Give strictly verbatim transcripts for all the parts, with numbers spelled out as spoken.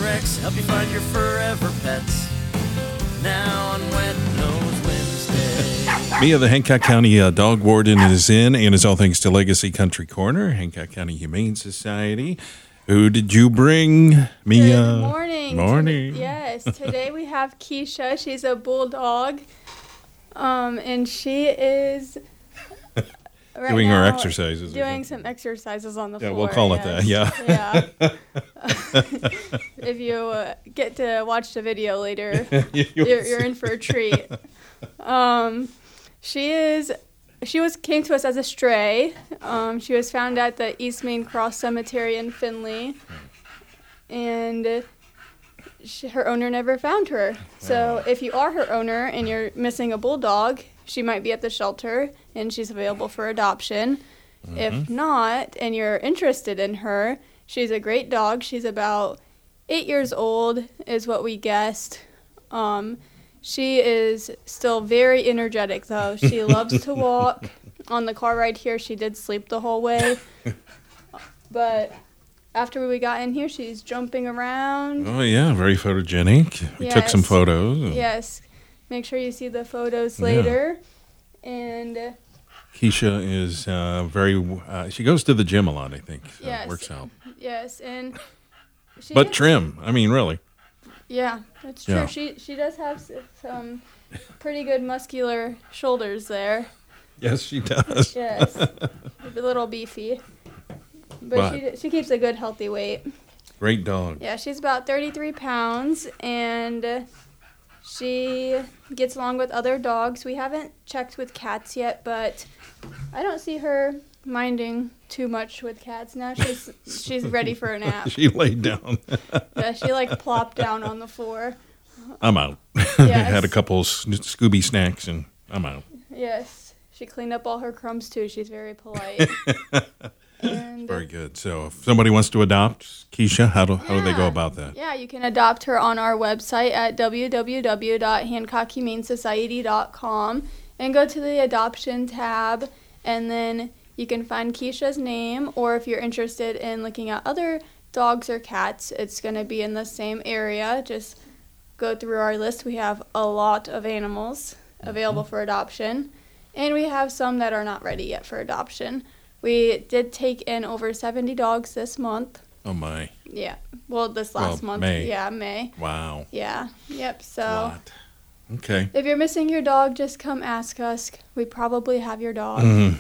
Rex, help you find your forever pets. Now on Wet Nose Wednesday. Mia, the Hancock County uh, Dog Warden, is in, and is all thanks to Legacy Country Corner, Hancock County Humane Society. Who did you bring, Mia? Good morning. Morning. To, yes, today we have Keisha. She's a bulldog, um, and she is right doing now her exercises. Doing some exercises on the yeah, floor. we'll call yes. it that. Yeah. Yeah. If you uh, get to watch the video later, you're, you're in for a treat. Um, she is. She was came to us as a stray. Um, she was found at the East Main Cross Cemetery in Findlay, and she, her owner never found her. So if you are her owner and you're missing a bulldog, she might be at the shelter and she's available for adoption. Mm-hmm. If not, and you're interested in her, she's a great dog. She's about eight years old, is what we guessed. Um, She is still very energetic, though. She loves to walk. On the car ride here, she did sleep the whole way. But after we got in here, she's jumping around. Oh, yeah, very photogenic. We yes. took some photos. Yes. Make sure you see the photos later. Yeah. And uh, Keisha is uh, very, uh, she goes to the gym a lot, I think. So yes. It works out. Yes, and she But has, trim. I mean, really. Yeah, that's true. Yeah. She she does have some pretty good muscular shoulders there. Yes, she does. Yes, a little beefy, but, But she she keeps a good healthy weight. Great dog. Yeah, she's about thirty-three pounds, and she gets along with other dogs. We haven't checked with cats yet, but I don't see her minding too much with cats now. She's she's ready for a nap. She laid down. Yeah, she like plopped down on the floor. I'm out. Yes. Had a couple Scooby snacks and I'm out. Yes, she cleaned up all her crumbs too. She's very polite. And, very good. So if somebody wants to adopt Keisha, how do how yeah. do they go about that? Yeah, you can adopt her on our website at w w w dot hancock humane society dot com and go to the adoption tab, and then you can find Keisha's name, or if you're interested in looking at other dogs or cats, it's going to be in the same area. Just go through our list. We have a lot of animals available mm-hmm. for adoption, and we have some that are not ready yet for adoption. We did take in over seventy dogs this month. Oh, my. Yeah. Well, this last well, month. May. Yeah, May. Wow. Yeah. Yep. So a lot. Okay. If you're missing your dog, just come ask us. We probably have your dog. Mm-hmm.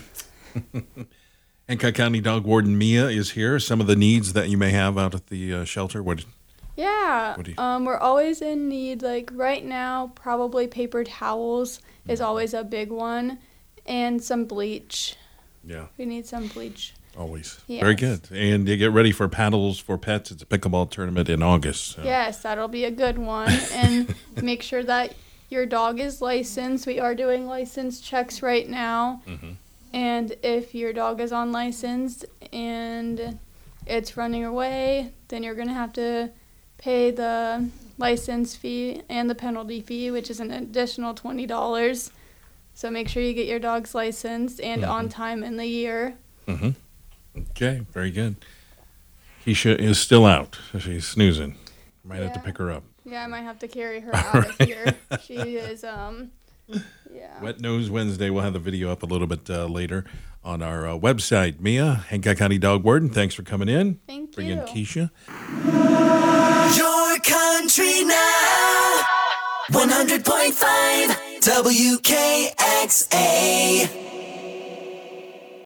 Hancock County Dog Warden Mia is here. Some of the needs that you may have out at the uh, shelter. What? Yeah, what do you... um, we're always in need. Like right now, probably paper towels mm-hmm. is always a big one, and some bleach. Yeah, we need some bleach. Always. Yes. Very good. And you get ready for Paddles for Pets. It's a pickleball tournament in August. So. Yes, that'll be a good one. And make sure that your dog is licensed. We are doing license checks right now. Mm-hmm. And if your dog is unlicensed and it's running away, then you're going to have to pay the license fee and the penalty fee, which is an additional twenty dollars. So make sure you get your dog's licensed and mm-hmm. on time in the year. Mm-hmm. Okay, very good. Keisha is still out. She's snoozing. Might yeah. have to pick her up. Yeah, I might have to carry her out right. of here. She is... um. Yeah. Wet Nose Wednesday. We'll have the video up a little bit uh, later on our uh, website. Mia, Hancock County Dog Warden, thanks for coming in. Thank Bring you. in Keisha. Your country now. one hundred point five W K X A.